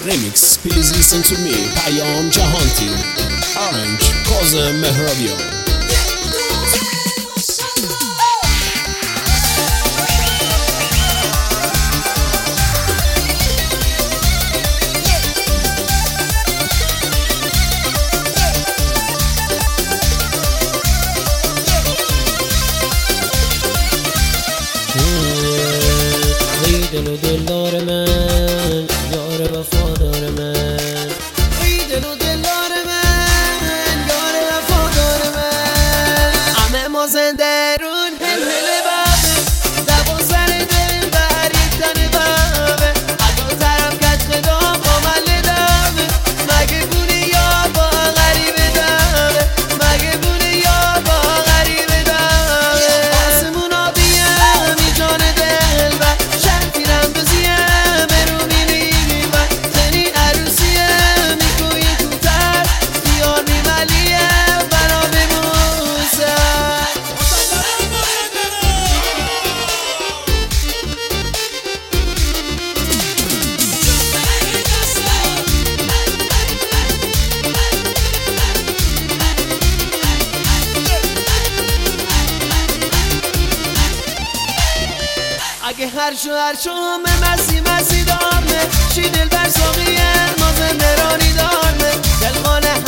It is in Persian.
remix. Please listen to me. پیام جهانتی Orange کاظم مهرابیان. دل و دلدار من، یار وفادار من. ای دل و دلدار من، یار وفادار من. همه ما زنده رون هل بابه، دب و سر دل بر یک تن بابه. حتی طرف کج خدام با مل دامه، مگه بونه یا با غریب دامه، مگه بونه یا با غریب دامه. آسمون آبیه می جان دل بر اگه هر شو مسی دامه شی دل بر ساقیه ما زنده رانی دارمه دل خانه